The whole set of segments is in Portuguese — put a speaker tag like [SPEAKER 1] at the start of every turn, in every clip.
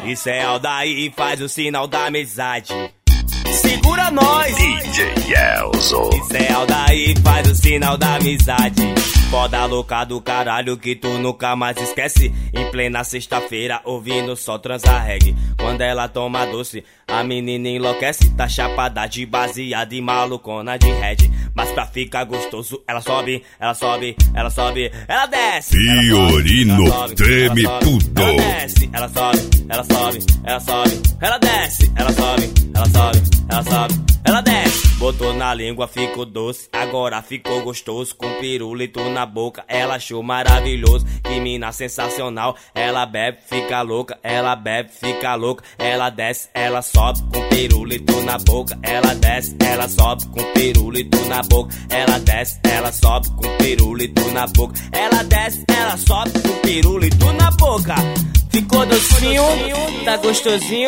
[SPEAKER 1] Isso é Aldair, faz o sinal da amizade. Segura nós,
[SPEAKER 2] DJ Elzo.
[SPEAKER 1] Isso é Aldair, faz o sinal da amizade. Foda louca do caralho que tu nunca mais esquece. Em plena sexta-feira ouvindo só transa reggae. Quando ela toma doce, a menina enlouquece. Tá chapada de baseada e malucona de red. Mas pra ficar gostoso, ela sobe, ela sobe, ela sobe, ela desce.
[SPEAKER 2] Fiorino treme tudo.
[SPEAKER 1] Ela desce, ela sobe, ela sobe, ela sobe, ela desce, ela sobe, ela sobe, ela sobe, ela desce. Botou na língua, ficou doce, agora ficou gostoso. Com pirulito na boca, ela achou maravilhoso. Que mina sensacional, ela bebe, fica louca. Ela bebe, fica louca. Ela desce, ela sobe, com pirulito na boca. Ela desce, ela sobe, com pirulito na boca. Ela desce, ela sobe, com pirulito na boca. Ela desce, ela sobe, com pirulito na boca. Ficou docinho, tá gostosinho.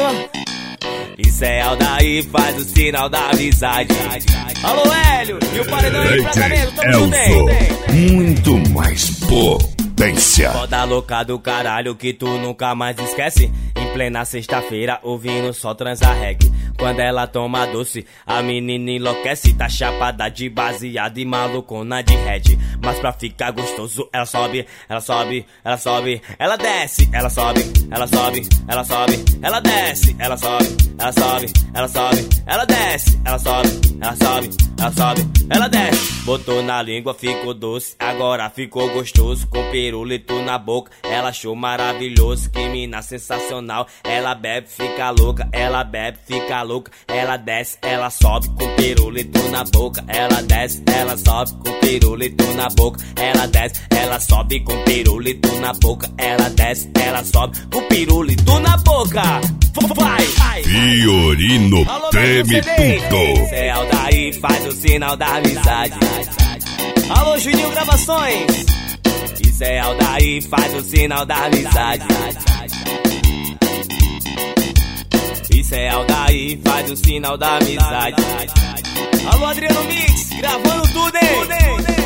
[SPEAKER 1] Isso é Aldair, faz o sinal da amizade. Alô, Hélio, e o paredão aí pra cabeça, tamo junto aí.
[SPEAKER 2] Muito mais potência.
[SPEAKER 1] Foda louca do caralho que tu nunca mais esquece. Em plena sexta-feira ouvindo só transa reggae. Quando ela toma doce, a menina enlouquece. Tá chapada de baseada e malucona de red. Mas pra ficar gostoso, ela sobe, ela sobe, ela sobe, ela desce, ela sobe, ela sobe, ela sobe, ela desce, ela sobe, ela sobe, ela sobe, ela desce, ela sobe, ela sobe, ela sobe, ela desce. Botou na língua, ficou doce, agora ficou gostoso. Com pirulito na boca, ela achou maravilhoso. Que mina sensacional, ela bebe, fica louca. Ela bebe, fica louca. Ela desce, ela sobe, com pirulito na boca. Ela desce, ela sobe, com pirulito na boca. Ela desce, ela sobe, com pirulito na boca. Ela desce, ela sobe, com pirulito na boca. Vai!
[SPEAKER 2] Fiorino treme tudo.
[SPEAKER 1] Isso é Aldair, faz o sinal da amizade. Alô, Juninho Gravações. Isso é Aldair, faz o sinal da amizade. Isso é Aldair, faz o sinal da amizade. Alô, Adriano Mix, gravando tudo, hein?